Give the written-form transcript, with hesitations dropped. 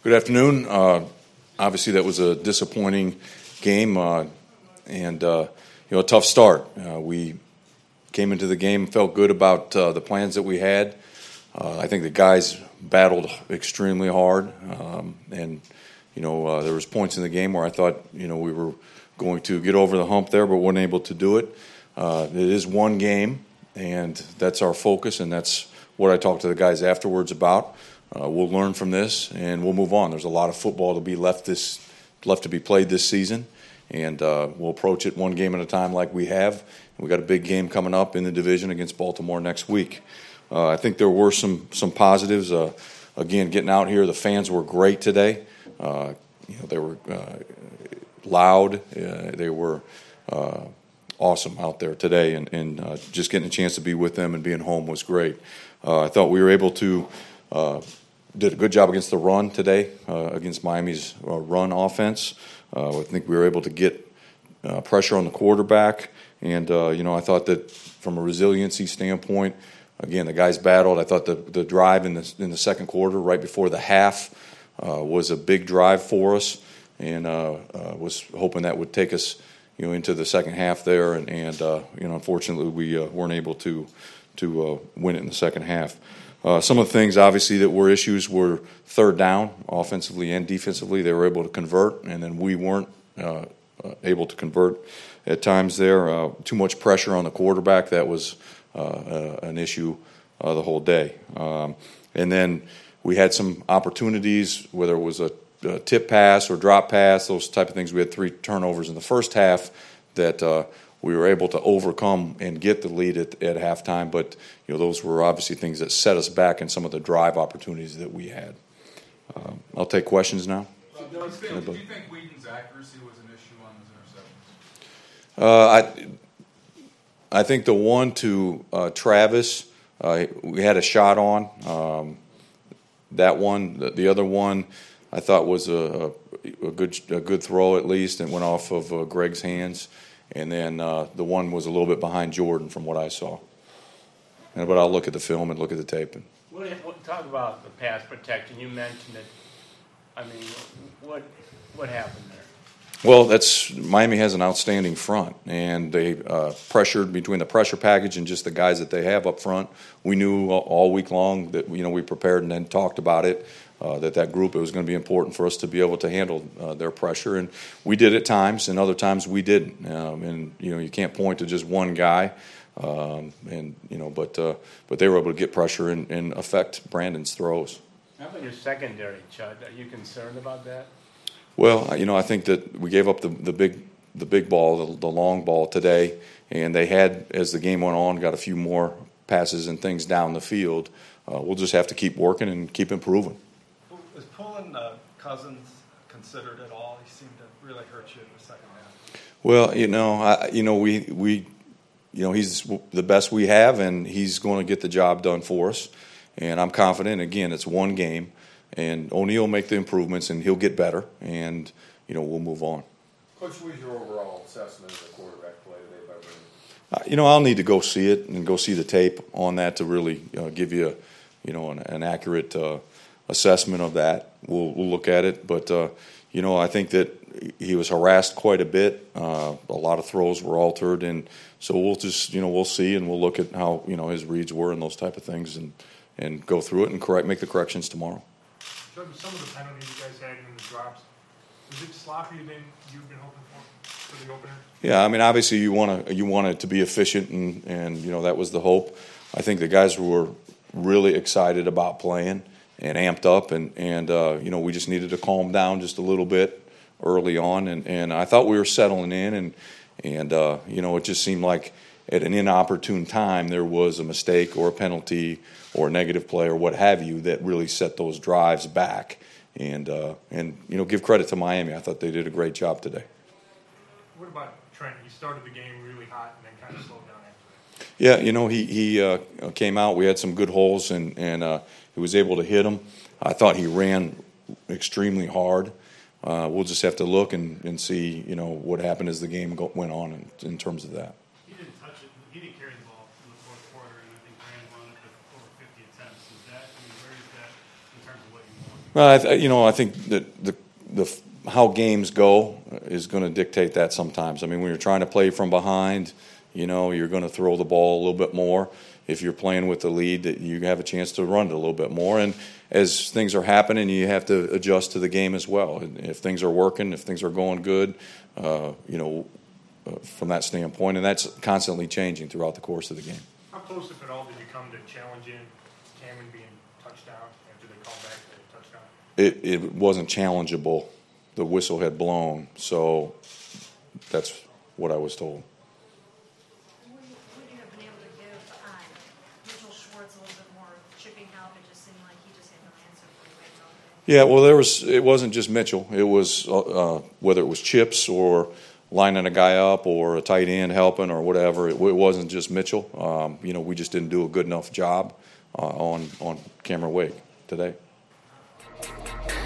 Good afternoon. Obviously, that was a disappointing game and a tough start. We came into the game and felt good about the plans that we had. I think the guys battled extremely hard, and there was points in the game where I thought we were going to get over the hump there, but weren't able to do it. It is one game, and that's our focus, and that's what I talked to the guys afterwards about. We'll learn from this, and we'll move on. There's a lot of football to be left to be played this season, and we'll approach it one game at a time like we have. We got a big game coming up in the division against Baltimore next week. I think there were some positives. Again, getting out here, the fans were great today. They were loud. They were awesome out there today, and just getting a chance to be with them and being home was great. I thought we were able to did a good job against the run today, against Miami's run offense. I think we were able to get pressure on the quarterback, and I thought that from a resiliency standpoint, again, the guys battled. I thought the drive in the second quarter, right before the half, was a big drive for us, and was hoping that would take us into the second half there, and unfortunately we weren't able to win it in the second half. Some of the things, obviously, that were issues were third down, offensively and defensively. They were able to convert, and then we weren't able to convert at times there. Too much pressure on the quarterback. That was an issue the whole day. And then we had some opportunities, whether it was a tip pass or drop pass, those type of things. We had 3 turnovers in the first half that we were able to overcome and get the lead at halftime, but those were obviously things that set us back in some of the drive opportunities that we had. I'll take questions now. Do you think Wheaton's accuracy was an issue on those interceptions? I think the one to Travis, we had a shot on. That one, the other one, I thought was a good throw at least, and went off of Greg's hands. And then the one was a little bit behind Jordan from what I saw. But I'll look at the film and look at the tape. We'll talk about the pass protection. You mentioned it. I mean, what happened there? Well, Miami has an outstanding front, and they pressured between the pressure package and just the guys that they have up front. We knew all week long that we prepared and then talked about it. That group, it was going to be important for us to be able to handle their pressure, and we did at times, and other times we didn't. And you can't point to just one guy, but they were able to get pressure and affect Brandon's throws. How about your secondary, Chud? Are you concerned about that? Well, I think that we gave up the big ball, the long ball today, and they had, as the game went on, got a few more passes and things down the field. We'll just have to keep working and keep improving. Was pulling Cousins considered at all? He seemed to really hurt you in the second half. Well, he's the best we have, and he's going to get the job done for us. And I'm confident. Again, it's one game, and O'Neal will make the improvements, and he'll get better, and we'll move on. Coach, what was your overall assessment of the quarterback play today by Brandon? I'll need to go see it and go see the tape on that to really give you an accurate assessment of that. We'll look at it, but I think that he was harassed quite a bit. A lot of throws were altered, and so we'll just we'll see, and we'll look at how his reads were and those type of things, and go through it and make the corrections tomorrow. Some of the penalties you guys had in the drops, was it sloppy than you've been hoping for the opener? Yeah, obviously you want it to be efficient, and that was the hope. I think the guys were really excited about playing and amped up, and we just needed to calm down just a little bit early on, and I thought we were settling in, and it just seemed like at an inopportune time there was a mistake or a penalty or a negative play or what have you that really set those drives back, and give credit to Miami. I thought they did a great job today. What about Trent? He started the game really hot and then kind of slowed down after that. Yeah, he came out. We had some good holes, and he was able to hit them. I thought he ran extremely hard. We'll just have to look and see, what happened as the game went on in terms of that. He didn't touch it. He didn't carry the ball in the fourth quarter, and I think Brandon won it to over 50 attempts. Where is that in terms of what you want? Well, I think that how games go is going to dictate that sometimes. I mean, when you're trying to play from behind, you're going to throw the ball a little bit more. If you're playing with the lead, that you have a chance to run it a little bit more. And as things are happening, you have to adjust to the game as well. And if things are working, if things are going good, from that standpoint, and that's constantly changing throughout the course of the game. How close, if at all, did you come to challenging Cameron being touchdown after they called back the touchdown? It wasn't challengeable. The whistle had blown, so that's what I was told. Would you have been able to give Mitchell Schwartz a little bit more chipping help? It just seemed like he just had no answer for the way it went. Yeah, well, it wasn't just Mitchell. It was whether it was chips or lining a guy up or a tight end helping or whatever. It wasn't just Mitchell. We just didn't do a good enough job on Cameron Wake today.